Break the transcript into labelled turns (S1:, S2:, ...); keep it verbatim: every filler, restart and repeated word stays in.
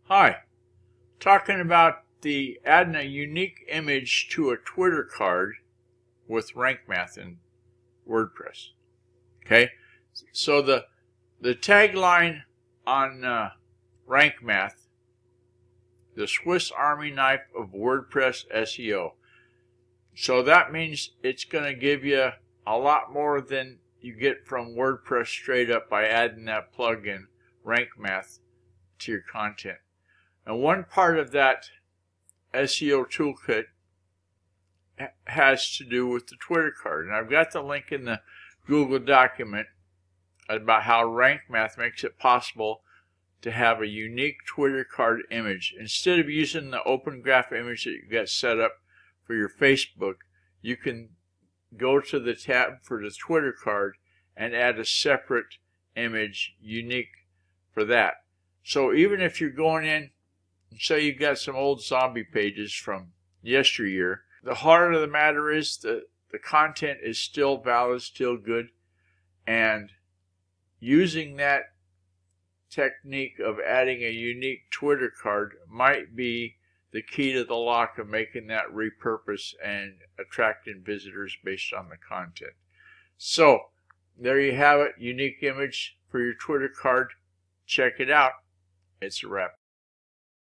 S1: Hi, talking about the adding a unique image to a Twitter card with Rank Math in WordPress. Okay, so the the tagline on uh, Rank Math, the Swiss Army knife of WordPress S E O. So that means it's going to give you a lot more than you get from WordPress straight up by adding that plugin Rank Math to your content. And one part of that S E O toolkit has to do with the Twitter card. And I've got the link in the Google document about how Rank Math makes it possible to have a unique Twitter card image. Instead of using the open graph image that you got set up for your Facebook, you can go to the tab for the Twitter card and add a separate image unique for that. So even if you're going in, say you got some old zombie pages from yesteryear, the heart of the matter is that the content is still valid, still good, and using that technique of adding a unique Twitter card might be the key to the lock of making that repurpose and attracting visitors based on the content. So there you have it, unique image for your Twitter card. Check it out. It's a wrap.